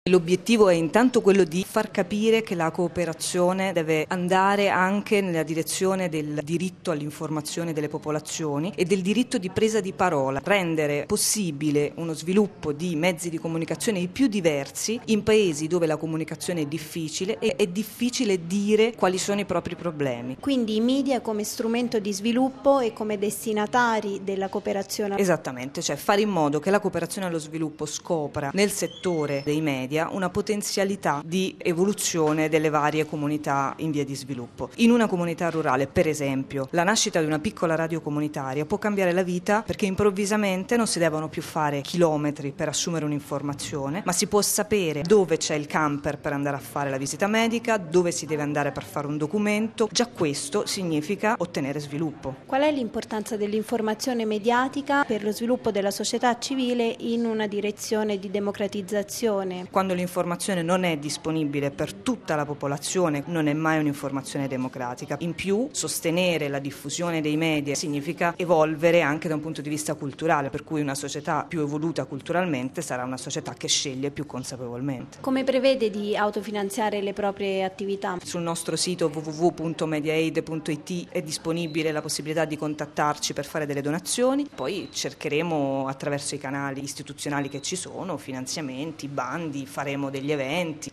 L'obiettivo è intanto quello di far capire che la cooperazione deve andare anche nella direzione del diritto all'informazione delle popolazioni e del diritto di presa di parola, rendere possibile uno sviluppo di mezzi di comunicazione i più diversi in paesi dove la comunicazione è difficile e è difficile dire quali sono i propri problemi. Quindi i media come strumento di sviluppo e come destinatari della cooperazione. Esattamente, cioè fare in modo che la cooperazione allo sviluppo scopra nel settore dei media una potenzialità di evoluzione delle varie comunità in via di sviluppo. In una comunità rurale, per esempio, la nascita di una piccola radio comunitaria può cambiare la vita perché improvvisamente non si devono più fare chilometri per assumere un'informazione, ma si può sapere dove c'è il camper per andare a fare la visita medica, dove si deve andare per fare un documento. Già questo significa ottenere sviluppo. Qual è l'importanza dell'informazione mediatica per lo sviluppo della società civile in una direzione di democratizzazione? Quando l'informazione non è disponibile per tutta la popolazione, non è mai un'informazione democratica. In più, sostenere la diffusione dei media significa evolvere anche da un punto di vista culturale, per cui una società più evoluta culturalmente sarà una società che sceglie più consapevolmente. Come prevede di autofinanziare le proprie attività? Sul nostro sito www.mediaaid.it è disponibile la possibilità di contattarci per fare delle donazioni, poi cercheremo attraverso i canali istituzionali che ci sono, finanziamenti, bandi, faremo degli eventi.